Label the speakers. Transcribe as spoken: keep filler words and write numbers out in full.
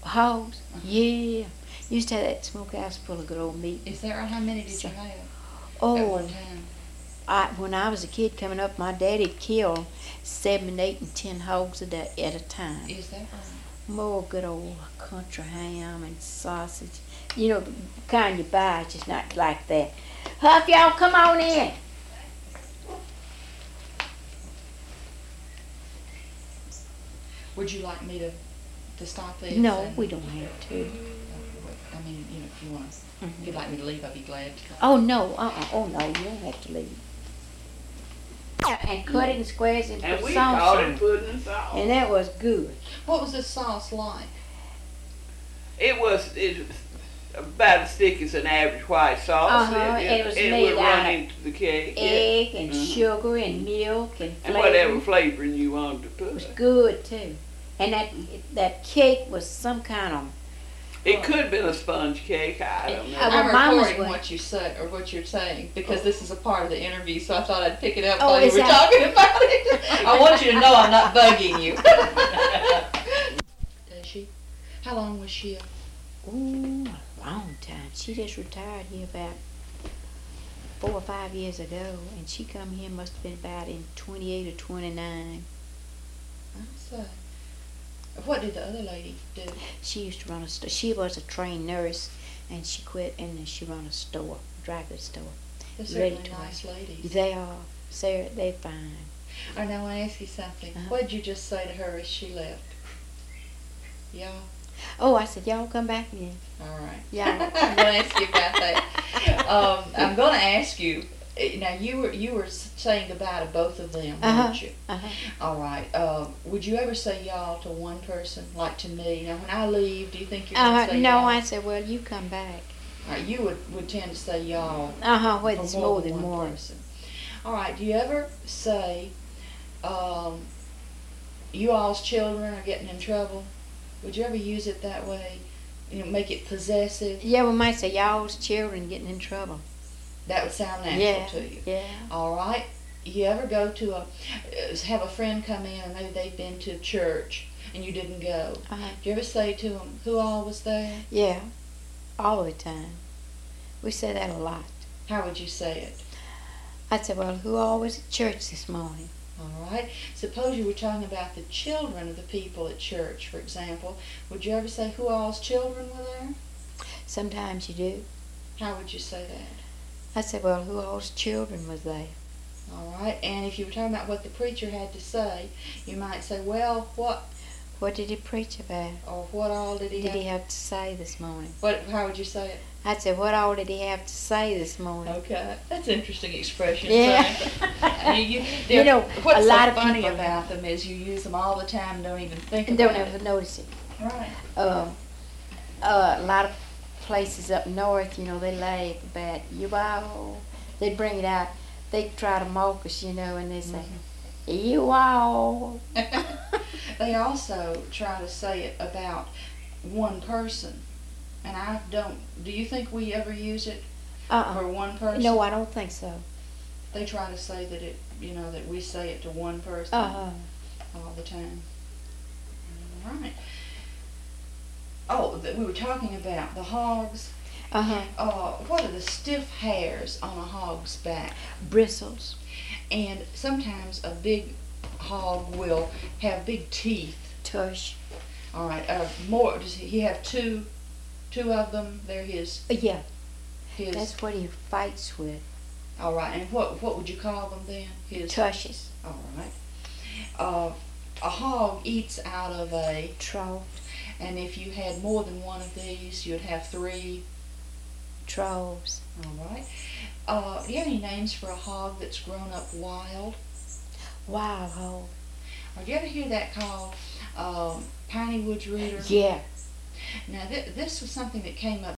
Speaker 1: Hogs?
Speaker 2: Uh-huh.
Speaker 1: Yeah. Used to have that smokehouse full of good old meat.
Speaker 2: Is that right? How many did
Speaker 1: So-
Speaker 2: you have at
Speaker 1: Oh,
Speaker 2: one time?
Speaker 1: I, when I was a kid coming up, my daddy'd kill seven, eight, and ten hogs a day at a time.
Speaker 2: Is that right?
Speaker 1: More good old country ham and sausage. You know, the kind you buy, it's just not like that. Huff, y'all come on in.
Speaker 2: Would you like me to, to stop this?
Speaker 1: No,
Speaker 2: and-
Speaker 1: we don't have to.
Speaker 2: I mean, you know, if you want to,
Speaker 1: Mhm.
Speaker 2: if you'd like me to leave, I'd be glad to.
Speaker 1: Oh, no, uh-uh, oh, no, you don't have to leave. And cut it in squares and
Speaker 3: And
Speaker 1: put
Speaker 3: we
Speaker 1: sauce
Speaker 3: called
Speaker 1: on
Speaker 3: it
Speaker 1: it.
Speaker 3: pudding and sauce.
Speaker 1: And that was good.
Speaker 2: What was the sauce like?
Speaker 3: It was it was about as thick as an average white sauce.
Speaker 1: Uh-huh,
Speaker 3: It,
Speaker 1: and it was
Speaker 3: it
Speaker 1: made
Speaker 3: would
Speaker 1: out
Speaker 3: run
Speaker 1: of
Speaker 3: into the cake. yeah.
Speaker 1: Egg and
Speaker 3: Mhm.
Speaker 1: sugar and milk and
Speaker 3: And
Speaker 1: flavor.
Speaker 3: whatever flavoring you wanted to
Speaker 1: It was
Speaker 3: put.
Speaker 1: good, too. And that that cake was some kind of...
Speaker 3: It could have been a sponge cake. I don't know.
Speaker 1: I
Speaker 2: I'm
Speaker 1: well, mine was
Speaker 2: recording
Speaker 1: one-
Speaker 2: what you say or what you're saying because this is a part of the interview, so I thought I'd pick it up
Speaker 1: Oh,
Speaker 2: while you
Speaker 1: is
Speaker 2: were
Speaker 1: that-
Speaker 2: talking about it. I want you to know I'm not bugging you. Does she? How long was she? A,
Speaker 1: Ooh, a long time. She just retired here about four or five years ago, and she come here must have been about in twenty-eight or twenty-nine.
Speaker 2: I say. What did the other lady do?
Speaker 1: She used to run a store. She was a trained nurse, and she quit, and then she run a store, dry goods store.
Speaker 2: They're
Speaker 1: Ready
Speaker 2: certainly
Speaker 1: to
Speaker 2: nice ladies.
Speaker 1: They are, Sarah, they fine.
Speaker 2: I now want to ask you something.
Speaker 1: Uh-huh.
Speaker 2: What did you just say to her as she left? Yeah.
Speaker 1: Oh, I said, y'all come back again.
Speaker 2: All right.
Speaker 1: Yeah.
Speaker 2: I'm going to ask you about that. Um, I'm going to ask you. eh, Now you were you were s- saying goodbye to both of them,
Speaker 1: Uh-huh.
Speaker 2: weren't you?
Speaker 1: Uh-huh.
Speaker 2: All right. Um, would you ever say y'all to one person, like to me? Now, when I leave, do you think you're going to
Speaker 1: Uh-huh.
Speaker 2: say
Speaker 1: No,
Speaker 2: y'all?
Speaker 1: I said, well, you come back.
Speaker 2: All right, you would, would tend to say y'all
Speaker 1: Uh-huh,
Speaker 2: for
Speaker 1: whether it's more than
Speaker 2: one
Speaker 1: one.
Speaker 2: person. All right. Do you ever say, um, you all's children are getting in trouble? Would you ever use it that way? You know, make it possessive?
Speaker 1: Yeah, we might say, y'all's children getting in trouble.
Speaker 2: That would sound natural
Speaker 1: Yeah,
Speaker 2: to you.
Speaker 1: yeah.
Speaker 2: All right. You ever go to a, uh, have a friend come in and maybe they've been to church and you didn't go?
Speaker 1: Uh-huh.
Speaker 2: Do you ever say to them, who all was there?
Speaker 1: Yeah, all the time. We say that a lot.
Speaker 2: How would you say it?
Speaker 1: I'd say, well, who all was at church this morning?
Speaker 2: All right. Suppose you were talking about the children of the people at church, for example. Would you ever say who all's children were there?
Speaker 1: Sometimes you do.
Speaker 2: How would you say that?
Speaker 1: I said, well, who all's children was there?
Speaker 2: All right. And if you were talking about what the preacher had to say, you might say, well, what
Speaker 1: What did he preach about?
Speaker 2: or what all did he
Speaker 1: Did
Speaker 2: have?
Speaker 1: he have to say this morning?
Speaker 2: What? How would you say it?
Speaker 1: I'd say, what all did he have to say this morning?
Speaker 2: Okay, that's an interesting expression.
Speaker 1: Yeah.
Speaker 2: I mean, you,
Speaker 1: You
Speaker 2: they're-
Speaker 1: know,
Speaker 2: what's
Speaker 1: a lot
Speaker 2: so
Speaker 1: of
Speaker 2: funny
Speaker 1: people-
Speaker 2: about them is you use them all the time and don't even think
Speaker 1: And
Speaker 2: about
Speaker 1: don't
Speaker 2: it.
Speaker 1: ever notice it.
Speaker 2: Right.
Speaker 1: Um, uh, a lot of places up north, you know, they laugh about you all. They bring it out. They try to mock us, you know, and they say, you all.
Speaker 2: They also try to say it about one person, and I don't. Do you think we ever use it
Speaker 1: Uh-uh.
Speaker 2: for one person?
Speaker 1: No, I don't think so.
Speaker 2: They try to say that it, you know, that we say it to one person
Speaker 1: Uh-huh.
Speaker 2: all the time. All right. Oh, th- we were talking about the hogs.
Speaker 1: Uh-huh.
Speaker 2: Uh, what are the stiff hairs on a hog's back?
Speaker 1: Bristles.
Speaker 2: And sometimes a big hog will have big teeth.
Speaker 1: Tush.
Speaker 2: All right. Uh, more. Does he have two? Two of them. They're his.
Speaker 1: Uh, yeah,
Speaker 2: His.
Speaker 1: that's what he fights with.
Speaker 2: All right. And what what would you call them then? His.
Speaker 1: Tushes.
Speaker 2: All right. Uh, a hog eats out of a,
Speaker 1: Trough.
Speaker 2: and if you had more than one of these, you'd have three.
Speaker 1: Troughs.
Speaker 2: All right. Uh, do you have any names for a hog that's grown up wild?
Speaker 1: Wild hog.
Speaker 2: Or do you ever hear that called um, Piney Woods Rooter?
Speaker 1: Yeah.
Speaker 2: Now, th- this was something that came up